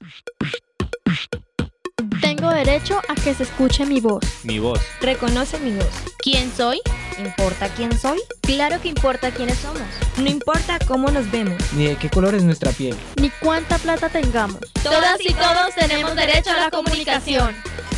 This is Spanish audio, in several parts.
Tengo derecho a que se escuche mi voz. Mi voz. Reconoce mi voz. ¿Quién soy? ¿Importa quién soy? Claro que importa quiénes somos. No importa cómo nos vemos. Ni de qué color es nuestra piel. Ni cuánta plata tengamos. Todas y todos tenemos derecho a la comunicación.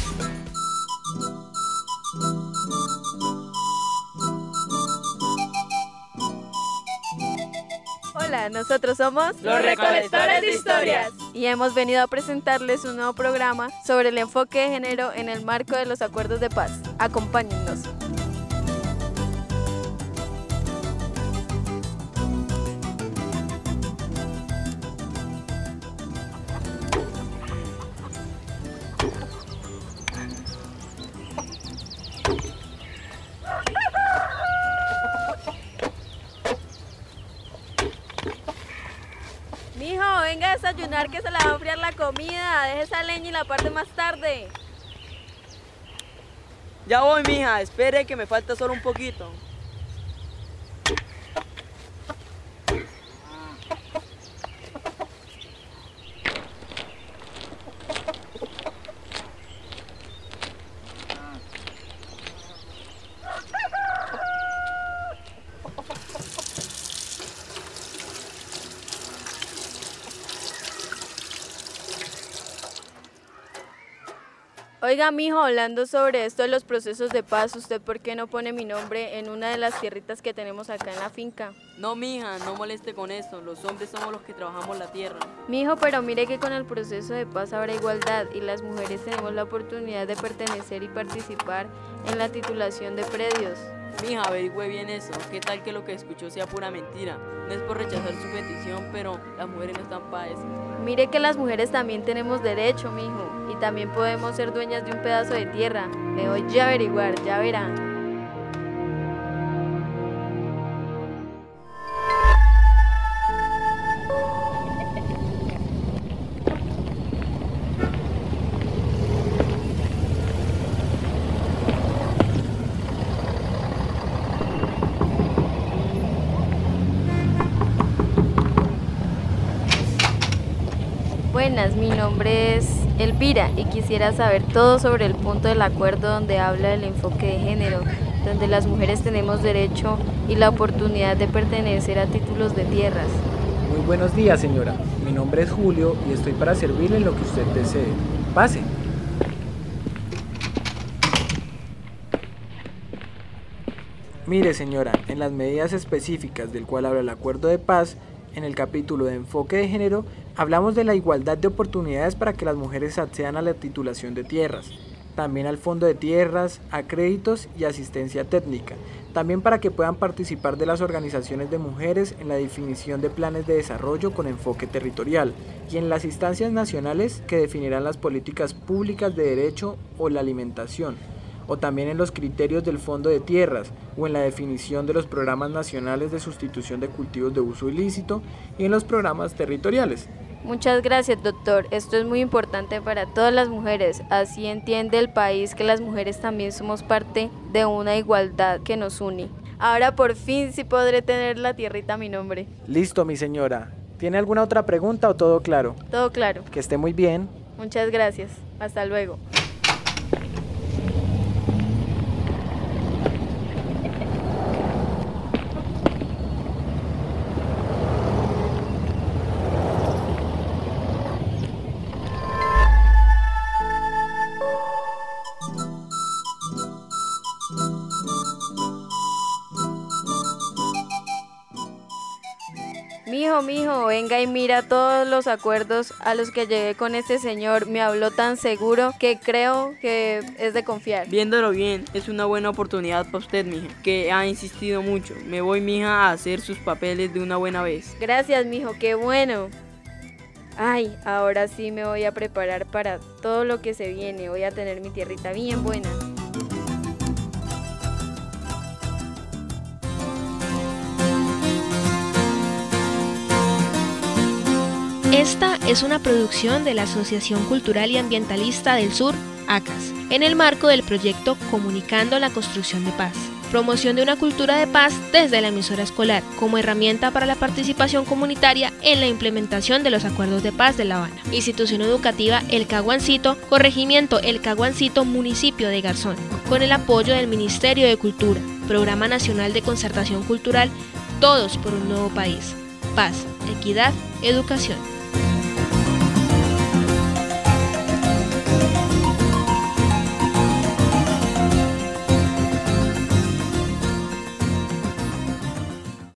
Hola, nosotros somos Los Recolectores de Historias y hemos venido a presentarles un nuevo programa sobre el enfoque de género en el marco de los acuerdos de paz. Acompáñennos. Mijo, venga a desayunar que se la va a enfriar la comida. Deje esa leña y la parte más tarde. Ya voy, mija, espere que me falta solo un poquito. Oiga, mijo, hablando sobre esto de los procesos de paz, ¿usted por qué no pone mi nombre en una de las tierritas que tenemos acá en la finca? No, mija, no moleste con eso. Los hombres somos los que trabajamos la tierra. Mijo, pero mire que con el proceso de paz habrá igualdad y las mujeres tenemos la oportunidad de pertenecer y participar en la titulación de predios. Mija, averigüe bien eso. ¿Qué tal que lo que escuchó sea pura mentira? No es por rechazar su petición, pero las mujeres no están para eso. Mire que las mujeres también tenemos derecho, mijo, y también podemos ser dueñas de un pedazo de tierra. Me voy ya a averiguar, ya verá. Buenas, mi nombre es Elvira y quisiera saber todo sobre el punto del acuerdo donde habla del enfoque de género, donde las mujeres tenemos derecho y la oportunidad de pertenecer a títulos de tierras. Muy buenos días, señora. Mi nombre es Julio y estoy para servirle en lo que usted desee. Pase. Mire, señora, en las medidas específicas del cual habla el acuerdo de paz, en el capítulo de enfoque de género, hablamos de la igualdad de oportunidades para que las mujeres accedan a la titulación de tierras, también al fondo de tierras, a créditos y asistencia técnica, también para que puedan participar de las organizaciones de mujeres en la definición de planes de desarrollo con enfoque territorial y en las instancias nacionales que definirán las políticas públicas de derecho o la alimentación, o también en los criterios del fondo de tierras o en la definición de los programas nacionales de sustitución de cultivos de uso ilícito y en los programas territoriales. Muchas gracias, doctor. Esto es muy importante para todas las mujeres. Así entiende el país que las mujeres también somos parte de una igualdad que nos une. Ahora por fin sí podré tener la tierrita a mi nombre. Listo, mi señora. ¿Tiene alguna otra pregunta o todo claro? Todo claro. Que esté muy bien. Muchas gracias. Hasta luego. Mijo, venga y mira todos los acuerdos a los que llegué con este señor. Me habló tan seguro que creo que es de confiar. Viéndolo bien, es una buena oportunidad para usted, mija, que ha insistido mucho. Me voy, mija, a hacer sus papeles de una buena vez. Gracias, mijo, qué bueno. Ay, ahora sí me voy a preparar para todo lo que se viene. Voy a tener mi tierrita bien buena. Esta es una producción de la Asociación Cultural y Ambientalista del Sur, ACAS, en el marco del proyecto Comunicando la Construcción de Paz. promoción de una cultura de paz desde la emisora escolar, como herramienta para la participación comunitaria en la implementación de los acuerdos de paz de La Habana. Institución educativa El Caguancito, corregimiento El Caguancito, municipio de Garzón, con el apoyo del Ministerio de Cultura, Programa Nacional de Concertación Cultural, Todos por un Nuevo País. Paz, equidad, educación.